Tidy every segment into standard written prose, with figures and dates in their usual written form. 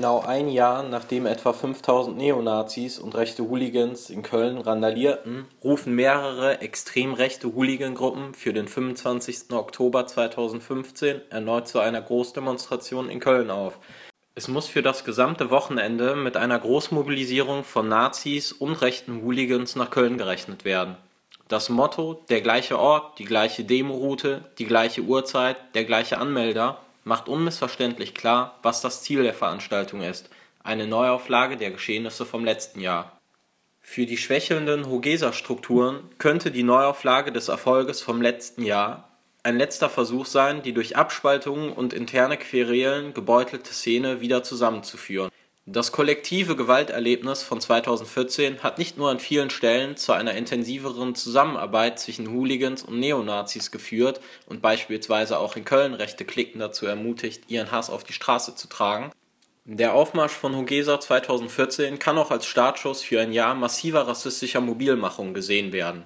genau ein Jahr, nachdem etwa 5000 Neonazis und rechte Hooligans in Köln randalierten, rufen mehrere extrem rechte Hooligan-Gruppen für den 25. Oktober 2015 erneut zu einer Großdemonstration in Köln auf. Es muss für das gesamte Wochenende mit einer Großmobilisierung von Nazis und rechten Hooligans nach Köln gerechnet werden. Das Motto, der gleiche Ort, die gleiche Demoroute, die gleiche Uhrzeit, der gleiche Anmelder, macht unmissverständlich klar, was das Ziel der Veranstaltung ist: eine Neuauflage der Geschehnisse vom letzten Jahr. Für die schwächelnden Hogesa-Strukturen könnte die Neuauflage des Erfolges vom letzten Jahr ein letzter Versuch sein, die durch Abspaltungen und interne Querelen gebeutelte Szene wieder zusammenzuführen. Das kollektive Gewalterlebnis von 2014 hat nicht nur an vielen Stellen zu einer intensiveren Zusammenarbeit zwischen Hooligans und Neonazis geführt und beispielsweise auch in Köln rechte Cliquen dazu ermutigt, ihren Hass auf die Straße zu tragen. Der Aufmarsch von Hogesa 2014 kann auch als Startschuss für ein Jahr massiver rassistischer Mobilmachung gesehen werden.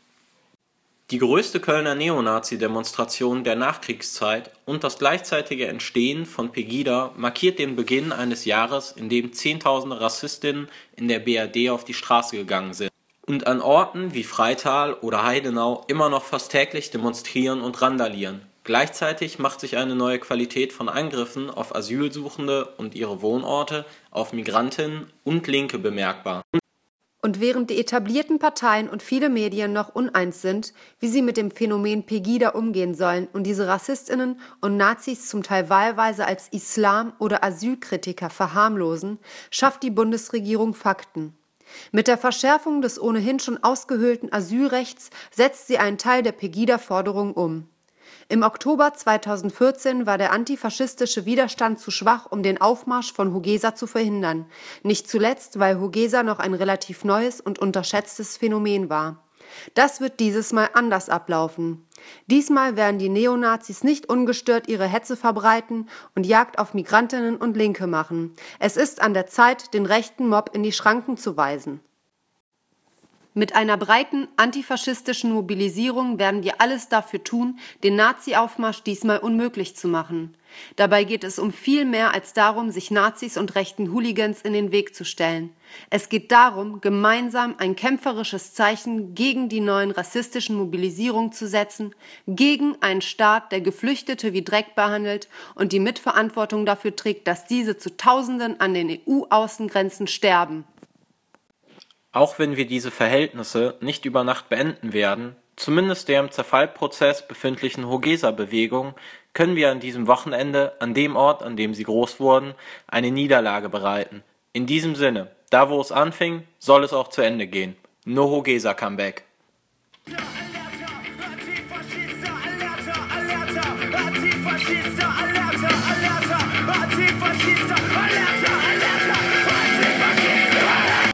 Die größte Kölner Neonazi-Demonstration der Nachkriegszeit und das gleichzeitige Entstehen von Pegida markiert den Beginn eines Jahres, in dem Zehntausende Rassistinnen in der BRD auf die Straße gegangen sind und an Orten wie Freital oder Heidenau immer noch fast täglich demonstrieren und randalieren. Gleichzeitig macht sich eine neue Qualität von Angriffen auf Asylsuchende und ihre Wohnorte, auf Migrantinnen und Linke bemerkbar. Und während die etablierten Parteien und viele Medien noch uneins sind, wie sie mit dem Phänomen Pegida umgehen sollen und diese RassistInnen und Nazis zum Teil wahlweise als Islam- oder Asylkritiker verharmlosen, schafft die Bundesregierung Fakten. Mit der Verschärfung des ohnehin schon ausgehöhlten Asylrechts setzt sie einen Teil der Pegida-Forderung um. Im Oktober 2014 war der antifaschistische Widerstand zu schwach, um den Aufmarsch von Hogesa zu verhindern, nicht zuletzt, weil Hogesa noch ein relativ neues und unterschätztes Phänomen war. Das wird dieses Mal anders ablaufen. Diesmal werden die Neonazis nicht ungestört ihre Hetze verbreiten und Jagd auf Migrantinnen und Linke machen. Es ist an der Zeit, den rechten Mob in die Schranken zu weisen. Mit einer breiten antifaschistischen Mobilisierung werden wir alles dafür tun, den Nazi-Aufmarsch diesmal unmöglich zu machen. Dabei geht es um viel mehr als darum, sich Nazis und rechten Hooligans in den Weg zu stellen. Es geht darum, gemeinsam ein kämpferisches Zeichen gegen die neuen rassistischen Mobilisierungen zu setzen, gegen einen Staat, der Geflüchtete wie Dreck behandelt und die Mitverantwortung dafür trägt, dass diese zu Tausenden an den EU-Außengrenzen sterben. Auch wenn wir diese Verhältnisse nicht über Nacht beenden werden, zumindest der im Zerfallprozess befindlichen Hogesa-Bewegung, können wir an diesem Wochenende, an dem Ort, an dem sie groß wurden, eine Niederlage bereiten. In diesem Sinne, da wo es anfing, soll es auch zu Ende gehen. No Hogesa Comeback. Alerta, Antifascista, Alerta, Alerta, Antifascista, Alerta.